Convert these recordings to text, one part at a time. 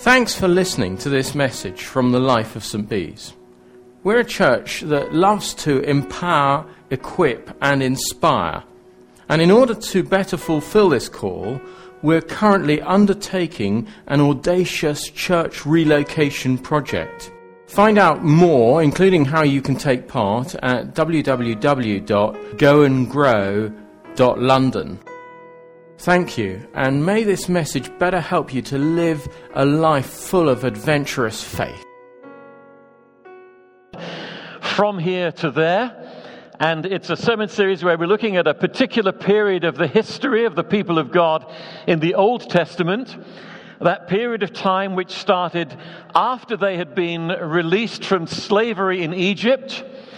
Thanks for listening to this message from the life of St. Bees. We're a church that loves to empower, equip and inspire. And in order to better fulfill this call, we're currently undertaking an audacious church relocation project. Find out more, including how you can take part, at www.goandgrow.london. Thank you, and may this message better help you to live a life full of adventurous faith. From here to there, and it's a sermon series where we're looking at a particular period of the history of the people of God in the Old Testament, that period of time which started after they had been released from slavery in Egypt,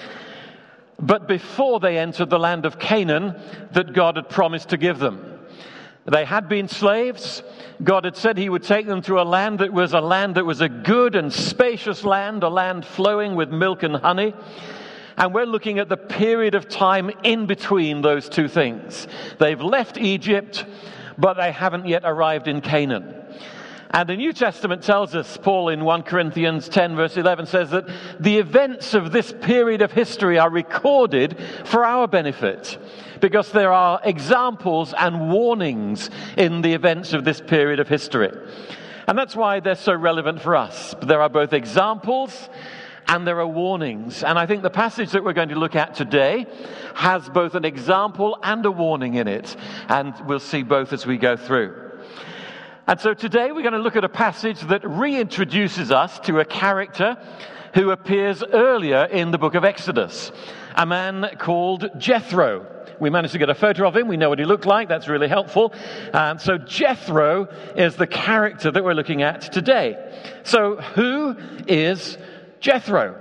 but before they entered the land of Canaan that God had promised to give them. They had been slaves. God had said he would take them to a land that was a good and spacious land, a land flowing with milk and honey. And we're looking at the period of time in between those two things. They've left Egypt, but they haven't yet arrived in Canaan. And the New Testament tells us, Paul in 1 Corinthians 10 verse 11 says that the events of this period of history are recorded for our benefit, because there are examples and warnings in the events of this period of history. And that's why they're so relevant for us. There are both examples and there are warnings. And I think the passage that we're going to look at today has both an example and a warning in it. And we'll see both as we go through. And so today we're going to look at a passage that reintroduces us to a character who appears earlier in the book of Exodus, a man called Jethro. We managed to get a photo of him. We know what he looked like. That's really helpful. So Jethro is the character that we're looking at today. So who is Jethro?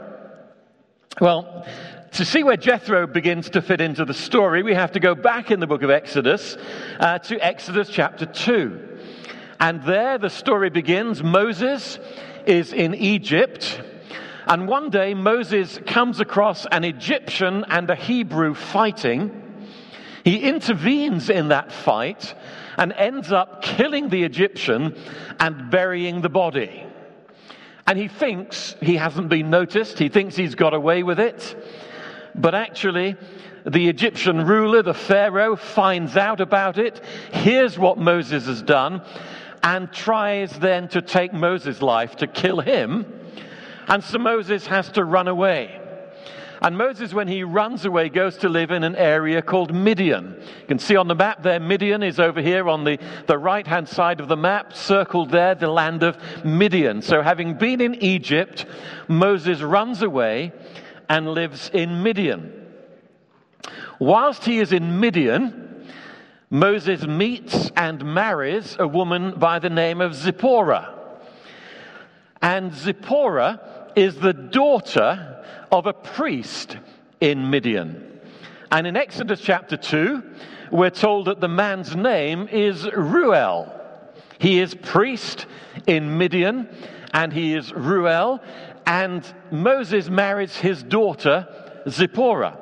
Well, to see where Jethro begins to fit into the story, we have to go back in the book of Exodus to Exodus chapter 2. And there the story begins. Moses is in Egypt. And one day Moses comes across an Egyptian and a Hebrew fighting. He intervenes in that fight and ends up killing the Egyptian and burying the body. And he thinks he hasn't been noticed. He thinks he's got away with it. But actually, the Egyptian ruler, the Pharaoh, finds out about it, hears what Moses has done, and tries then to take Moses' life, to kill him. And so Moses has to run away. And Moses, when he runs away, goes to live in an area called Midian. You can see on the map there, Midian is over here on the right-hand side of the map, circled there, the land of Midian. So having been in Egypt, Moses runs away and lives in Midian. Whilst he is in Midian, Moses meets and marries a woman by the name of Zipporah. And Zipporah is the daughter of a priest in Midian. And in Exodus chapter 2, we're told that the man's name is Reuel. He is priest in Midian, and he is Reuel. And Moses marries his daughter, Zipporah.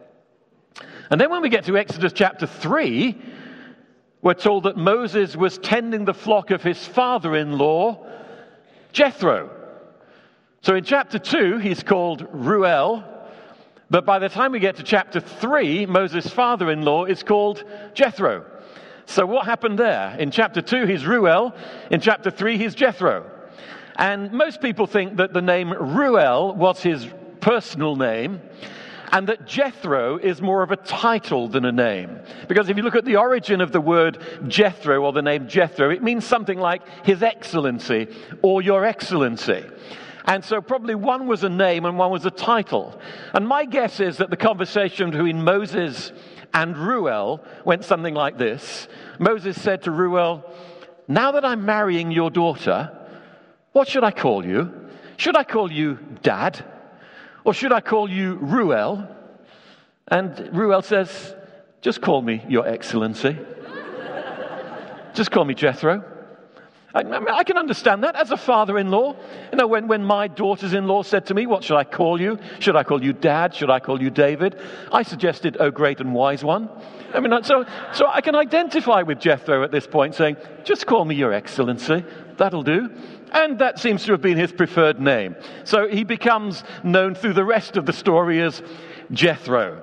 And then when we get to Exodus chapter 3, we're told that Moses was tending the flock of his father-in-law, Jethro. So in chapter 2, he's called Reuel, but by the time we get to chapter 3, Moses' father-in-law is called Jethro. So what happened there? In chapter 2, he's Reuel. In chapter 3, he's Jethro. And most people think that the name Reuel was his personal name, and that Jethro is more of a title than a name. Because if you look at the origin of the word Jethro, or the name Jethro, it means something like His Excellency or Your Excellency. And so probably one was a name and one was a title. And my guess is that the conversation between Moses and Reuel went something like this. Moses said to Reuel, "Now that I'm marrying your daughter, what should I call you? Should I call you Dad? Or should I call you Reuel?" And Reuel says, "Just call me Your Excellency. Just call me Jethro." I can understand that as a father-in-law. You know, when my daughters-in-law said to me, "What should I call you? Should I call you Dad? Should I call you David?" I suggested, "Oh, great and wise one." So I can identify with Jethro at this point, saying, "Just call me Your Excellency. That'll do. And that seems to have been his preferred name. So he becomes known through the rest of the story as Jethro.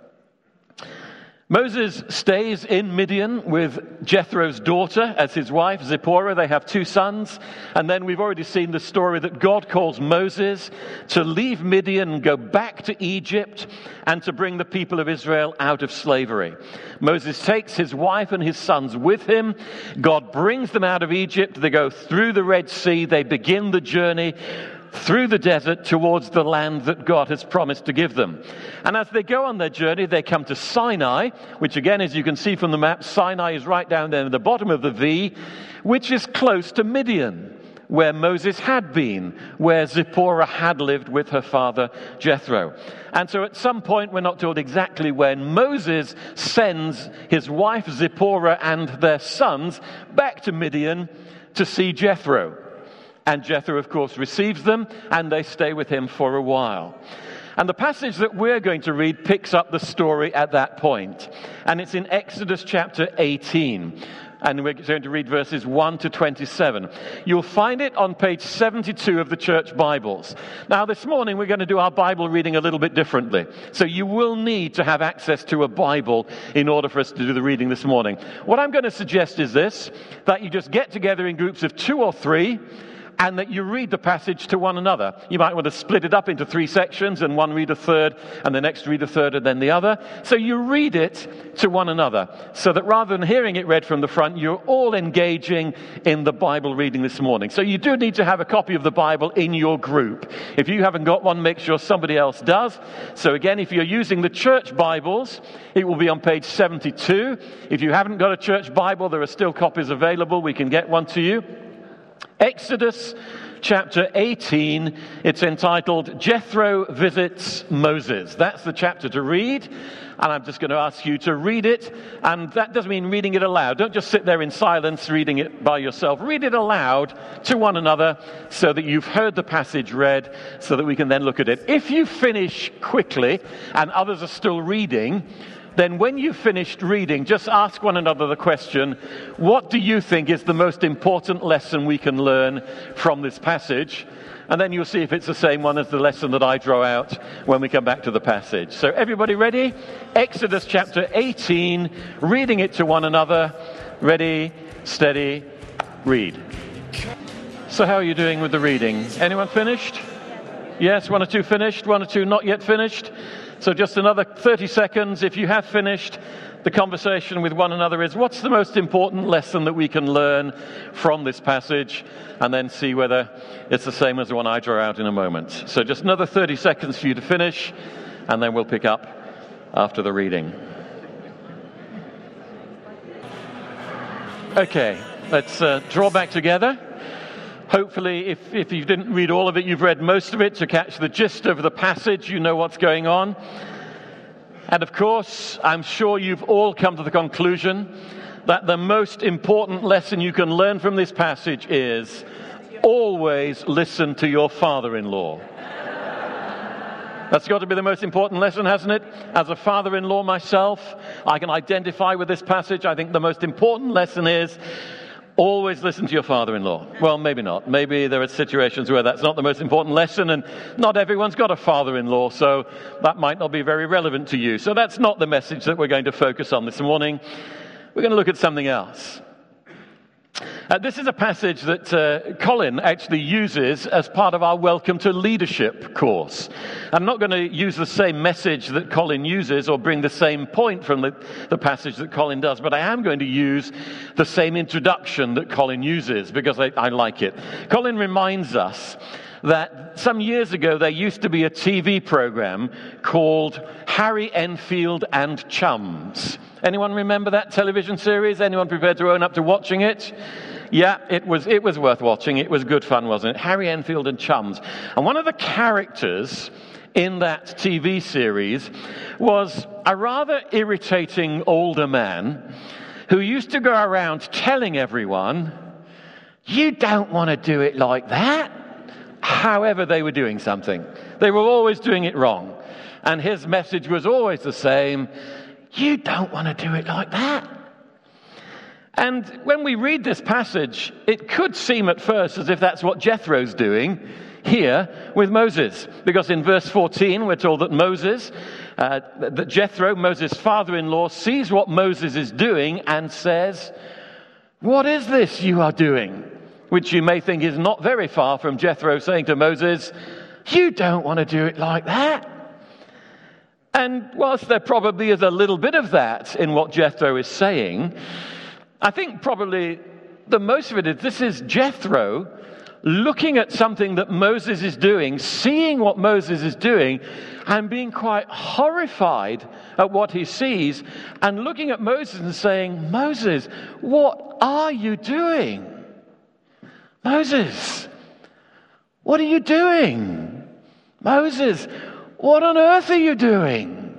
Moses stays in Midian with Jethro's daughter as his wife, Zipporah. They have 2 sons. And then we've already seen the story that God calls Moses to leave Midian and go back to Egypt and to bring the people of Israel out of slavery. Moses takes his wife and his sons with him. God brings them out of Egypt. They go through the Red Sea. They begin the journey through the desert towards the land that God has promised to give them. And as they go on their journey, they come to Sinai, which again, as you can see from the map, Sinai is right down there at the bottom of the V, which is close to Midian, where Moses had been, where Zipporah had lived with her father Jethro. And so at some point, we're not told exactly when, Moses sends his wife Zipporah and their sons back to Midian to see Jethro. And Jethro, of course, receives them, and they stay with him for a while. And the passage that we're going to read picks up the story at that point. And it's in Exodus chapter 18. And we're going to read verses 1 to 27. You'll find it on page 72 of the church Bibles. Now, this morning, we're going to do our Bible reading a little bit differently. So you will need to have access to a Bible in order for us to do the reading this morning. What I'm going to suggest is this, that you just get together in groups of 2 or 3, and that you read the passage to one another. You might want to split it up into 3 sections, and one read a third, and the next read a third, and then the other. So you read it to one another, so that rather than hearing it read from the front, you're all engaging in the Bible reading this morning. So you do need to have a copy of the Bible in your group. If you haven't got one, make sure somebody else does. So again, if you're using the church Bibles, it will be on page 72. If you haven't got a church Bible, there are still copies available. We can get one to you. Exodus chapter 18, it's entitled Jethro Visits Moses. That's the chapter to read, and I'm just going to ask you to read it, and that doesn't mean reading it aloud. Don't just sit there in silence reading it by yourself. Read it aloud to one another so that you've heard the passage read, so that we can then look at it. If you finish quickly and others are still reading, then when you've finished reading, just ask one another the question, what do you think is the most important lesson we can learn from this passage? And then you'll see if it's the same one as the lesson that I draw out when we come back to the passage. So everybody ready? Exodus chapter 18, reading it to one another. Ready, steady, read. So how are you doing with the reading? Anyone finished? Yes, 1 or 2 finished, 1 or 2 not yet finished. So just another 30 seconds. If you have finished, the conversation with one another is, what's the most important lesson that we can learn from this passage? And then see whether it's the same as the one I draw out in a moment. So just another 30 seconds for you to finish, and then we'll pick up after the reading. Okay, let's draw back together. Hopefully, if you didn't read all of it, you've read most of it to catch the gist of the passage. You know what's going on. And of course, I'm sure you've all come to the conclusion that the most important lesson you can learn from this passage is always listen to your father-in-law. That's got to be the most important lesson, hasn't it? As a father-in-law myself, I can identify with this passage. I think the most important lesson is always listen to your father-in-law. Well, maybe not. Maybe there are situations where that's not the most important lesson, and not everyone's got a father-in-law, so that might not be very relevant to you. So that's not the message that we're going to focus on this morning. We're going to look at something else. This is a passage that Colin actually uses as part of our Welcome to Leadership course. I'm not going to use the same message that Colin uses or bring the same point from the passage that Colin does, but I am going to use the same introduction that Colin uses because I like it. Colin reminds us that some years ago there used to be a TV program called Harry Enfield and Chums. Anyone remember that television series? Anyone prepared to own up to watching it? Yeah, it was worth watching. It was good fun, wasn't it? Harry Enfield and Chums. And one of the characters in that TV series was a rather irritating older man who used to go around telling everyone, you don't want to do it like that. However, they were doing something. They were always doing it wrong. And his message was always the same, you don't want to do it like that. And when we read this passage, it could seem at first as if that's what Jethro's doing here with Moses. Because in verse 14, we're told that Jethro, Moses' father-in-law, sees what Moses is doing and says, "What is this you are doing?" Which you may think is not very far from Jethro saying to Moses, "You don't want to do it like that." And whilst there probably is a little bit of that in what Jethro is saying, I think probably the most of it is this is Jethro looking at something that Moses is doing, seeing what Moses is doing, and being quite horrified at what he sees, and looking at Moses and saying, "Moses, what are you doing? Moses, what are you doing? Moses, what on earth are you doing?"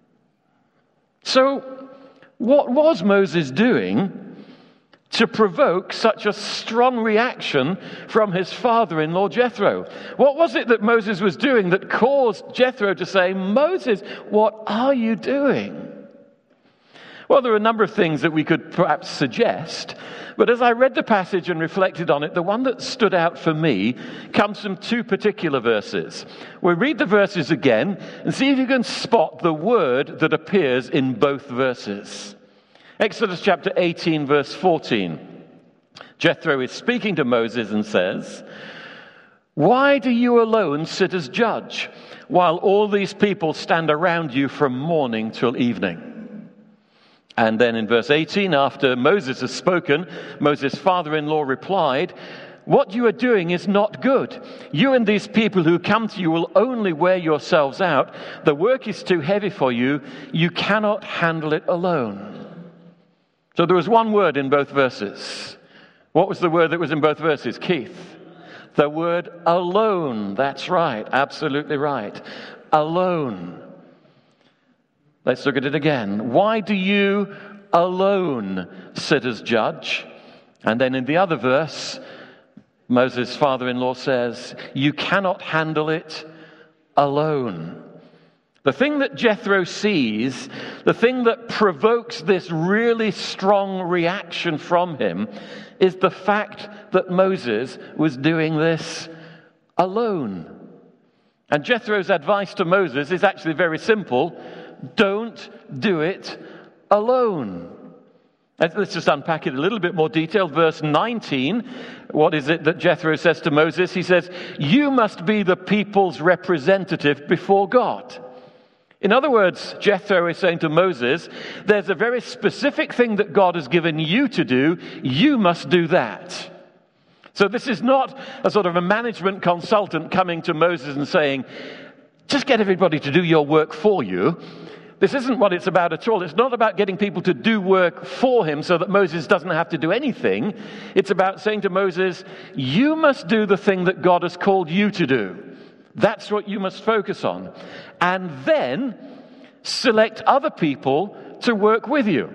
So, what was Moses doing to provoke such a strong reaction from his father-in-law Jethro? What was it that Moses was doing that caused Jethro to say, "Moses, what are you doing?" Well, there are a number of things that we could perhaps suggest, but as I read the passage and reflected on it, the one that stood out for me comes from two particular verses. We'll read the verses again and see if you can spot the word that appears in both verses. Exodus chapter 18, verse 14. Jethro is speaking to Moses and says, "Why do you alone sit as judge, while all these people stand around you from morning till evening?" And then in verse 18, after Moses has spoken, Moses' father-in-law replied, "What you are doing is not good. You and these people who come to you will only wear yourselves out. The work is too heavy for you. You cannot handle it alone." So there was one word in both verses. What was the word that was in both verses, Keith? The word alone. That's right. Absolutely right. Alone. Let's look at it again. Why do you alone sit as judge? And then in the other verse, Moses' father-in-law says, "You cannot handle it alone." The thing that Jethro sees, the thing that provokes this really strong reaction from him, is the fact that Moses was doing this alone. And Jethro's advice to Moses is actually very simple. Don't do it alone. Let's just unpack it a little bit more detail. Verse 19, what is it that Jethro says to Moses? He says, "You must be the people's representative before God." In other words, Jethro is saying to Moses, there's a very specific thing that God has given you to do. You must do that. So this is not a sort of a management consultant coming to Moses and saying, "Just get everybody to do your work for you." This isn't what it's about at all. It's not about getting people to do work for him so that Moses doesn't have to do anything. It's about saying to Moses, "You must do the thing that God has called you to do. That's what you must focus on. And then select other people to work with you."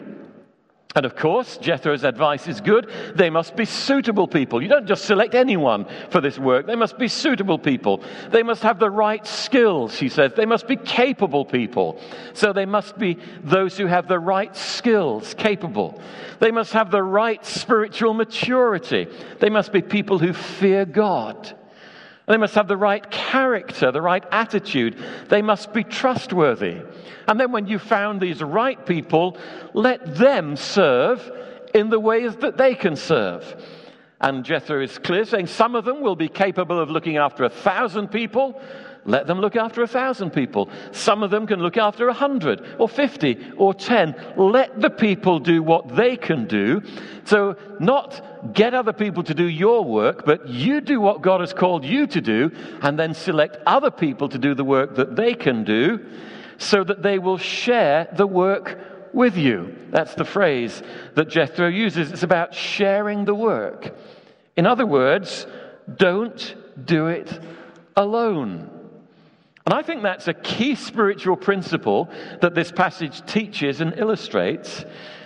And of course, Jethro's advice is good. They must be suitable people. You don't just select anyone for this work. They must be suitable people. They must have the right skills, he says. They must be capable people. So they must be those who have the right skills, capable. They must have the right spiritual maturity. They must be people who fear God. They must have the right character, the right attitude. They must be trustworthy. And then when you found these right people, let them serve in the ways that they can serve. And Jethro is clear, saying some of them will be capable of looking after 1,000 people. Let them look after 1,000 people. Some of them can look after 100 or 50 or 10. Let the people do what they can do. So not get other people to do your work, but you do what God has called you to do, and then select other people to do the work that they can do so that they will share the work with you. That's the phrase that Jethro uses. It's about sharing the work. In other words, don't do it alone. And I think that's a key spiritual principle that this passage teaches and illustrates.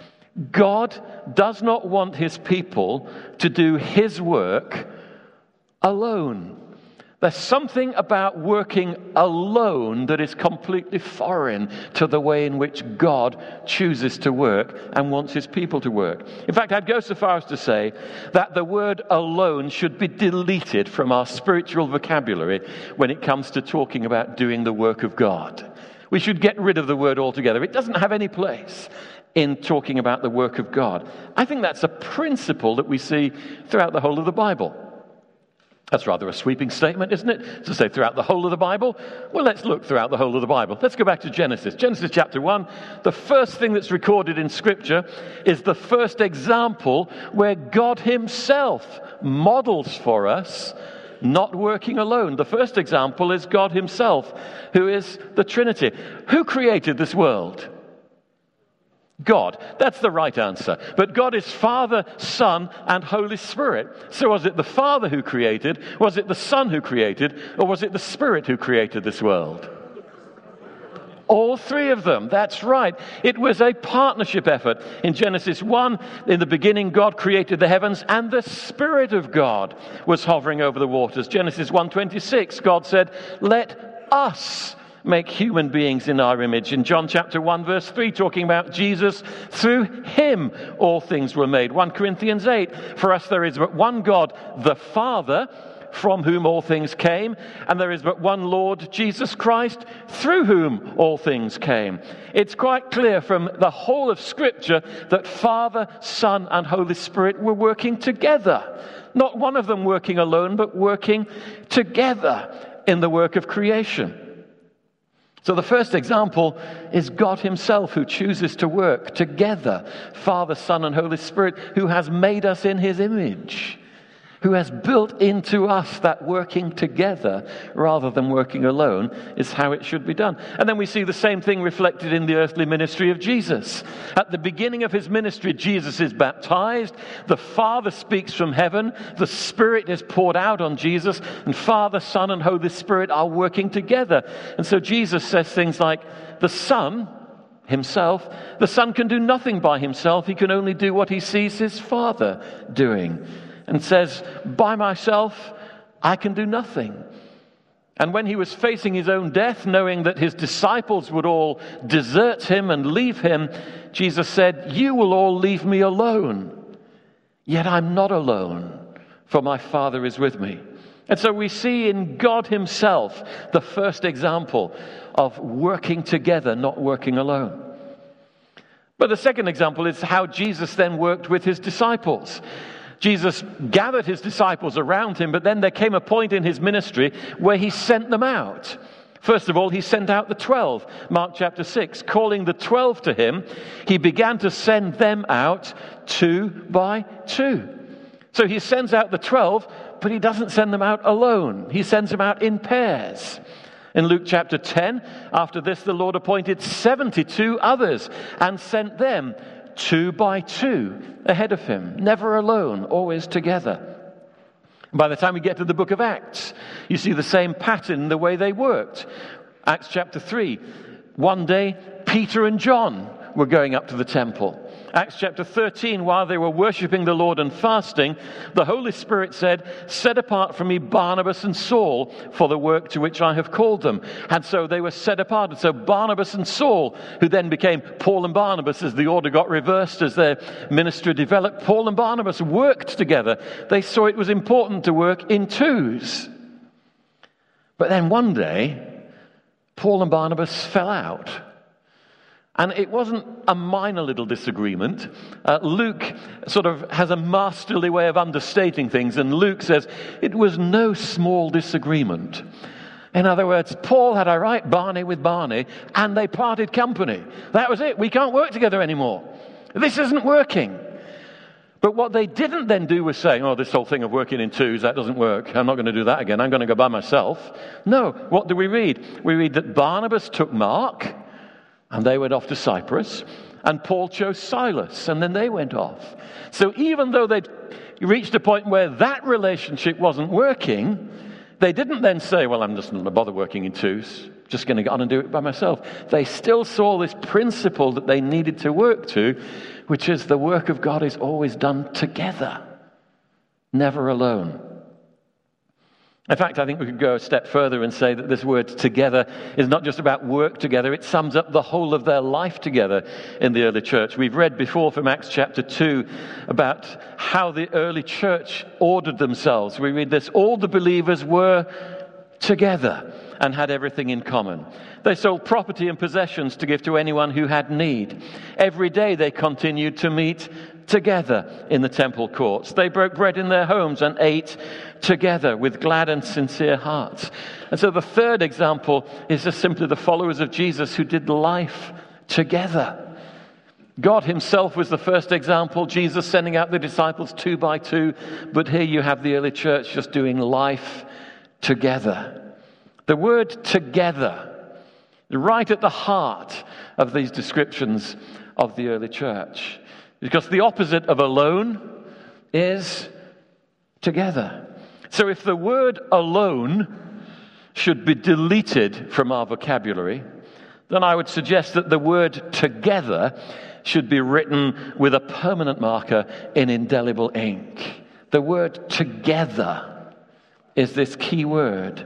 God does not want his people to do his work alone. There's something about working alone that is completely foreign to the way in which God chooses to work and wants his people to work. In fact, I'd go so far as to say that the word alone should be deleted from our spiritual vocabulary when it comes to talking about doing the work of God. We should get rid of the word altogether. It doesn't have any place in talking about the work of God. I think that's a principle that we see throughout the whole of the Bible. That's rather a sweeping statement, isn't it? To say throughout the whole of the Bible? Well, let's look throughout the whole of the Bible. Let's go back to Genesis. Genesis chapter 1. The first thing that's recorded in Scripture is the first example where God himself models for us not working alone. The first example is God himself, who is the Trinity. Who created this world? God. That's the right answer. But God is Father, Son, and Holy Spirit. So was it the Father who created? Was it the Son who created? Or was it the Spirit who created this world? All three of them. That's right. It was a partnership effort. In Genesis 1, in the beginning, God created the heavens, and the Spirit of God was hovering over the waters. Genesis 1:26, God said, "Let us make human beings in our image." In John chapter 1 verse 3, talking about Jesus, through him all things were made. 1 Corinthians 8, for us there is but one God, the Father, from whom all things came, and there is but one Lord, Jesus Christ, through whom all things came. It's quite clear from the whole of Scripture that Father, Son, and Holy Spirit were working together. Not one of them working alone, but working together in the work of creation. So the first example is God himself, who chooses to work together. Father, Son, and Holy Spirit, who has made us in his image, who has built into us that working together rather than working alone is how it should be done. And then we see the same thing reflected in the earthly ministry of Jesus. At the beginning of his ministry, Jesus is baptized, the Father speaks from heaven, the Spirit is poured out on Jesus, and Father, Son, and Holy Spirit are working together. And so Jesus says things like, the Son himself, the Son can do nothing by himself, he can only do what he sees his Father doing. And says, by myself, I can do nothing. And when he was facing his own death, knowing that his disciples would all desert him and leave him, Jesus said, you will all leave me alone. Yet I'm not alone, for my Father is with me. And so we see in God himself the first example of working together, not working alone. But the second example is how Jesus then worked with his disciples. Jesus gathered his disciples around him, but then there came a point in his ministry where he sent them out. First of all, he sent out the 12. Mark chapter 6, calling the 12 to him, he began to send them out 2 by 2. So he sends out the 12, but he doesn't send them out alone. He sends them out in pairs. In Luke chapter 10, after this, the Lord appointed 72 others and sent them 2 by 2 ahead of him, never alone, always together. By the time we get to the book of Acts, you see the same pattern in the way they worked. Acts chapter 3, one day Peter and John were going up to the temple. Acts chapter 13, while they were worshiping the Lord and fasting, the Holy Spirit said, set apart for me Barnabas and Saul for the work to which I have called them. And so they were set apart. And so Barnabas and Saul, who then became Paul and Barnabas as the order got reversed as their ministry developed, Paul and Barnabas worked together. They saw it was important to work in twos. But then one day, Paul and Barnabas fell out. And it wasn't a minor little disagreement. Luke sort of has a masterly way of understating things, and Luke says it was no small disagreement. In other words, Paul had a right Barney with Barney, and they parted company. That was it. We can't work together anymore. This isn't working. But what they didn't then do was say, oh, this whole thing of working in twos, that doesn't work. I'm not going to do that again. I'm going to go by myself. No. What do we read? We read that Barnabas took Mark, and they went off to Cyprus, and Paul chose Silas, and then they went off. So even though they'd reached a point where that relationship wasn't working, they didn't then say, well, I'm just not going to bother working in twos, just going to get on and do it by myself. They still saw this principle that they needed to work to, which is the work of God is always done together, never alone. In fact, I think we could go a step further and say that this word together is not just about work together, it sums up the whole of their life together in the early church. We've read before from Acts chapter 2 about how the early church ordered themselves. We read this: all the believers were together and had everything in common. They sold property and possessions to give to anyone who had need. Every day they continued to meet together in the temple courts. They broke bread in their homes and ate together with glad and sincere hearts. And so the third example is just simply the followers of Jesus who did life together. God himself was the first example, Jesus sending out the disciples 2 by 2, but here you have the early church just doing life together. The word together, right at the heart of these descriptions of the early church. Because the opposite of alone is together. So if the word alone should be deleted from our vocabulary, then I would suggest that the word together should be written with a permanent marker in indelible ink. The word together is this key word.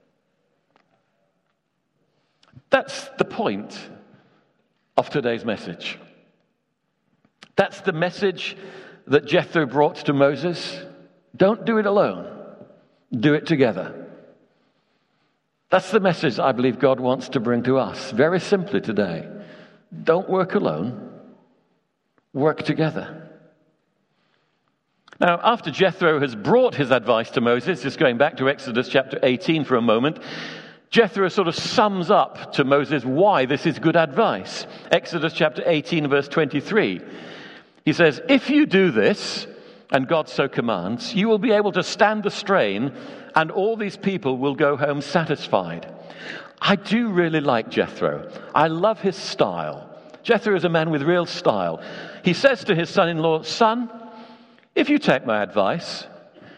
That's the point of today's message. That's the message that Jethro brought to Moses. Don't do it alone. Do it together. That's the message I believe God wants to bring to us very simply today. Don't work alone. Work together. Now, after Jethro has brought his advice to Moses, just going back to Exodus chapter 18 for a moment, Jethro sort of sums up to Moses why this is good advice. Exodus chapter 18, verse 23. He says, if you do this, and God so commands, you will be able to stand the strain, and all these people will go home satisfied. I do really like Jethro. I love his style. Jethro is a man with real style. He says to his son-in-law, son, if you take my advice,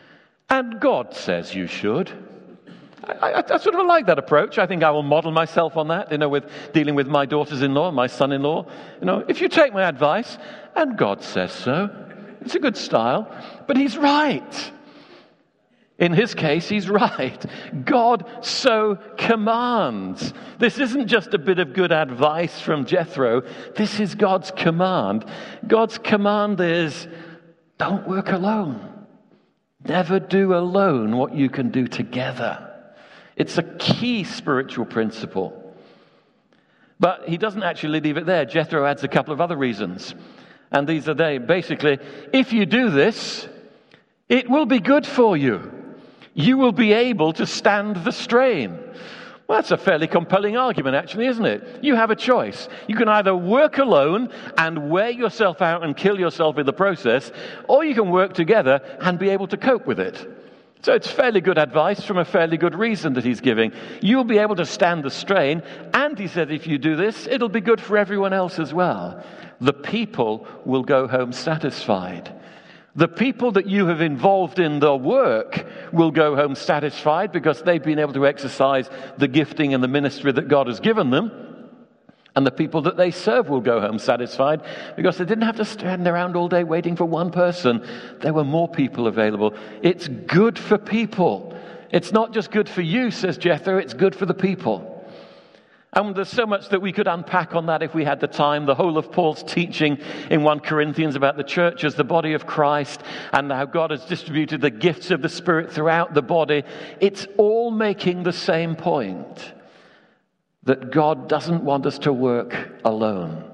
and God says you should, I sort of like that approach. I think I will model myself on that, with dealing with my daughters-in-law, my son-in-law. If you take my advice, and God says so, it's a good style, but he's right. In his case, he's right. God so commands. This isn't just a bit of good advice from Jethro. This is God's command. God's command is, don't work alone. Never do alone what you can do together. It's a key spiritual principle. But he doesn't actually leave it there. Jethro adds a couple of other reasons. And these are they. Basically, if you do this, it will be good for you. You will be able to stand the strain. Well, that's a fairly compelling argument, actually, isn't it? You have a choice. You can either work alone and wear yourself out and kill yourself in the process, or you can work together and be able to cope with it. So it's fairly good advice from a fairly good reason that he's giving. You'll be able to stand the strain, and he said if you do this, it'll be good for everyone else as well. The people will go home satisfied. The people that you have involved in the work will go home satisfied because they've been able to exercise the gifting and the ministry that God has given them. And the people that they serve will go home satisfied because they didn't have to stand around all day waiting for one person. There were more people available. It's good for people. It's not just good for you, says Jethro, it's good for the people. And there's so much that we could unpack on that if we had the time. The whole of Paul's teaching in 1 Corinthians about the church as the body of Christ and how God has distributed the gifts of the Spirit throughout the body. It's all making the same point, that God doesn't want us to work alone.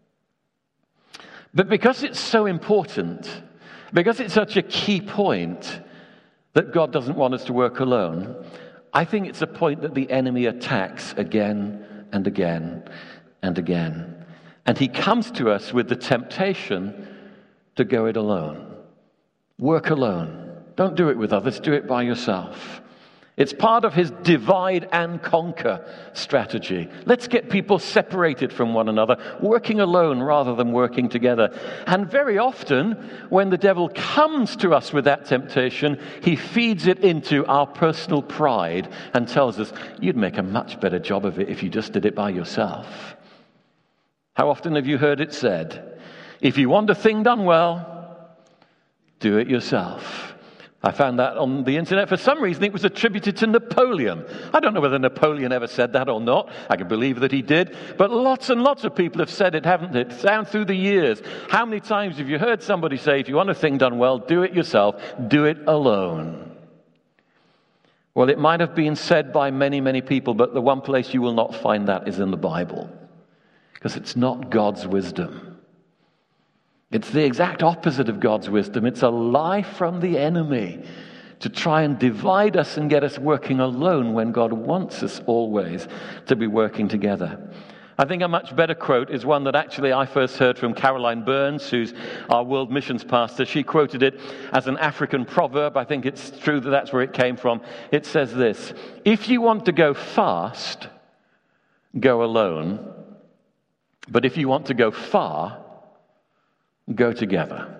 But because it's so important, because it's such a key point that God doesn't want us to work alone, I think it's a point that the enemy attacks again and again and again. And he comes to us with the temptation to go it alone. Work alone. Don't do it with others, do it by yourself. It's part of his divide and conquer strategy. Let's get people separated from one another, working alone rather than working together. And very often, when the devil comes to us with that temptation, he feeds it into our personal pride and tells us, you'd make a much better job of it if you just did it by yourself. How often have you heard it said, if you want a thing done well, do it yourself. I found that on the internet. For some reason, it was attributed to Napoleon. I don't know whether Napoleon ever said that or not. I can believe that he did. But lots and lots of people have said it, haven't it? Down through the years. How many times have you heard somebody say, if you want a thing done well, do it yourself. Do it alone. Well, it might have been said by many, many people, but the one place you will not find that is in the Bible. Because it's not God's wisdom. It's the exact opposite of God's wisdom. It's a lie from the enemy to try and divide us and get us working alone when God wants us always to be working together. I think a much better quote is one that actually I first heard from Caroline Burns, who's our world missions pastor. She quoted it as an African proverb. I think it's true that that's where it came from. It says this: if you want to go fast, go alone. But if you want to go far, go together.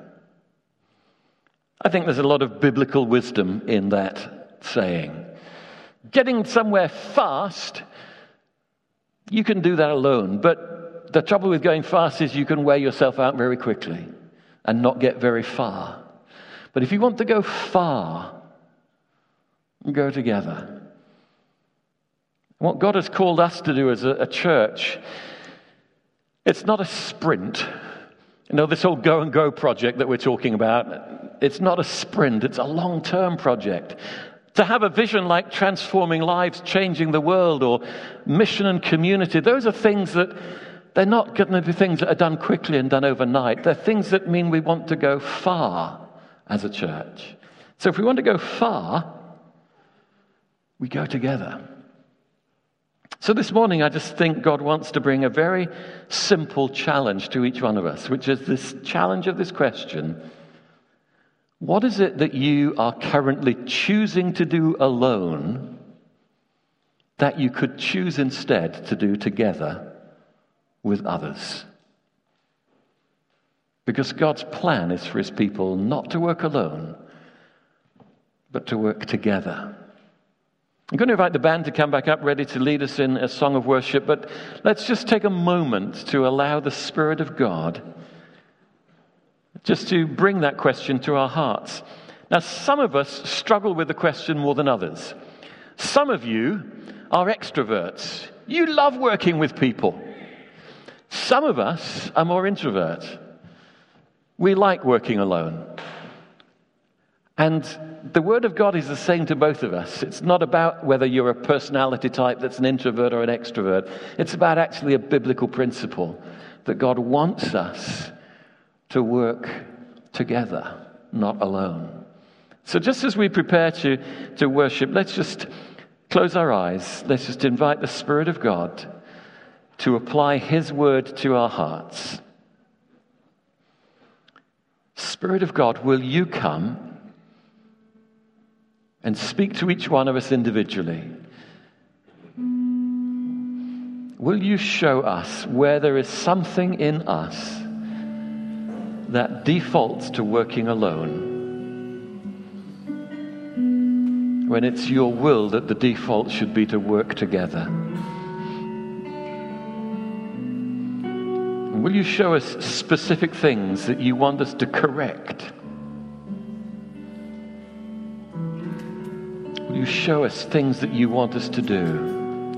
I think there's a lot of biblical wisdom in that saying. Getting somewhere fast, you can do that alone, but the trouble with going fast is you can wear yourself out very quickly and not get very far. But if you want to go far, go together. What God has called us to do as a church, it's not a sprint. You know, this whole Go and Go project that we're talking about, it's not a sprint, it's a long-term project. To have a vision like transforming lives, changing the world, or mission and community, those are things that, they're not going to be things that are done quickly and done overnight. They're things that mean we want to go far as a church. So if we want to go far, we go together. So this morning, I just think God wants to bring a very simple challenge to each one of us, which is this challenge of this question: what is it that you are currently choosing to do alone that you could choose instead to do together with others? Because God's plan is for his people not to work alone, but to work together. I'm going to invite the band to come back up, ready to lead us in a song of worship, but let's just take a moment to allow the Spirit of God just to bring that question to our hearts. Now, some of us struggle with the question more than others. Some of you are extroverts. You love working with people. Some of us are more introverts. We like working alone. And the Word of God is the same to both of us. It's not about whether you're a personality type that's an introvert or an extrovert. It's about actually a biblical principle that God wants us to work together, not alone. So just as we prepare to worship, let's just close our eyes. Let's just invite the Spirit of God to apply His Word to our hearts. Spirit of God, will you come and speak to each one of us individually? Will you show us where there is something in us that defaults to working alone, when it's your will that the default should be to work together? And will you show us specific things that you want us to correct? Will you show us things that you want us to do?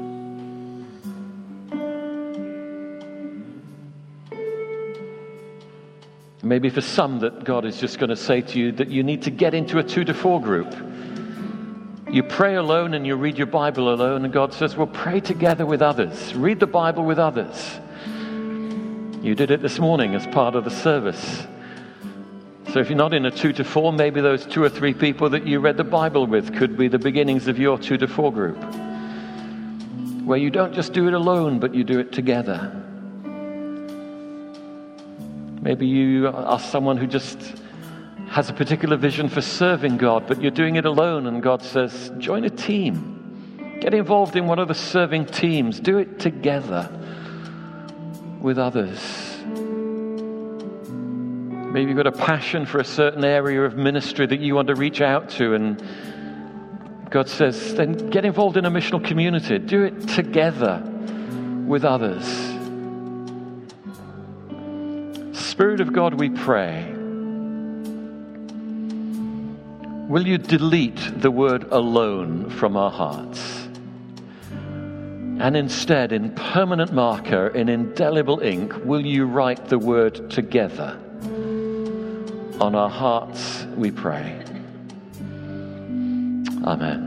Maybe for some that God is just going to say to you that you need to get into a 2 to 4 group. You pray alone and you read your Bible alone, and God says, well, pray together with others. Read the Bible with others. You did it this morning as part of the service. So if you're not in a 2 to 4, maybe those 2 or 3 people that you read the Bible with could be the beginnings of your 2 to 4 group, where you don't just do it alone, but you do it together. Maybe you are someone who just has a particular vision for serving God, but you're doing it alone, and God says, join a team. Get involved in one of the serving teams. Do it together with others. Maybe you've got a passion for a certain area of ministry that you want to reach out to, and God says, then get involved in a missional community. Do it together with others. Spirit of God, we pray. will you delete the word alone from our hearts? And instead, in permanent marker, in indelible ink, will you write the word together on our hearts, we pray. Amen.